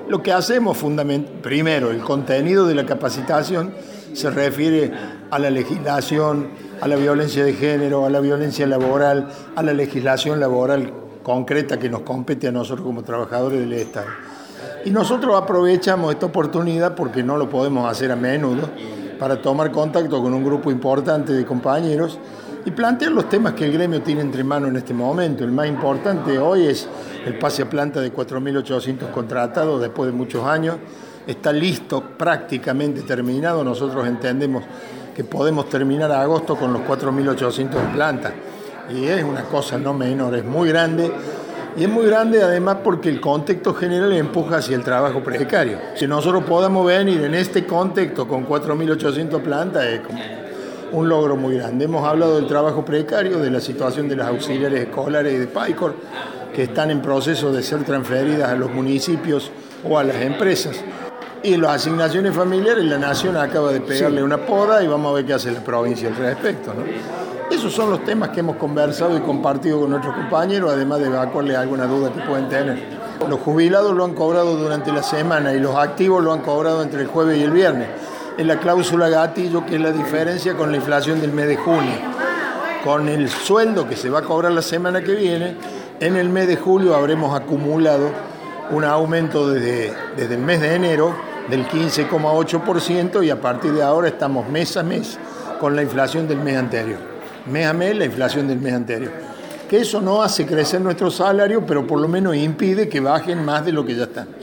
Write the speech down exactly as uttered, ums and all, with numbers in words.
Lo que hacemos, fundament- primero, el contenido de la capacitación se refiere a la legislación, a la violencia de género, a la violencia laboral, a la legislación laboral concreta que nos compete a nosotros como trabajadores del Estado. Y nosotros aprovechamos esta oportunidad, porque no lo podemos hacer a menudo, para tomar contacto con un grupo importante de compañeros y plantear los temas que el gremio tiene entre manos en este momento. El más importante hoy es el pase a planta de cuatro mil ochocientos contratados después de muchos años. Está listo, prácticamente terminado. Nosotros entendemos que podemos terminar a agosto con los cuatro mil ochocientos de planta. Y es una cosa no menor, es muy grande. Y es muy grande además porque el contexto general empuja hacia el trabajo precario. Si nosotros podamos venir en este contexto con cuatro mil ochocientos plantas es como un logro muy grande. Hemos hablado del trabajo precario, de la situación de las auxiliares escolares y de PAICOR, que están en proceso de ser transferidas a los municipios o a las empresas. Y las asignaciones familiares, la Nación acaba de pegarle una poda y vamos a ver qué hace la provincia al respecto, ¿no? Esos son los temas que hemos conversado y compartido con nuestros compañeros, además de evacuarles alguna duda que pueden tener. Los jubilados lo han cobrado durante la semana y los activos lo han cobrado entre el jueves y el viernes. En la cláusula gatillo, que es la diferencia con la inflación del mes de junio. Con el sueldo que se va a cobrar la semana que viene, en el mes de julio habremos acumulado un aumento desde, desde el mes de enero del quince coma ocho por ciento y a partir de ahora estamos mes a mes con la inflación del mes anterior. Mes a mes la inflación del mes anterior. Que eso no hace crecer nuestro salario, pero por lo menos impide que bajen más de lo que ya están.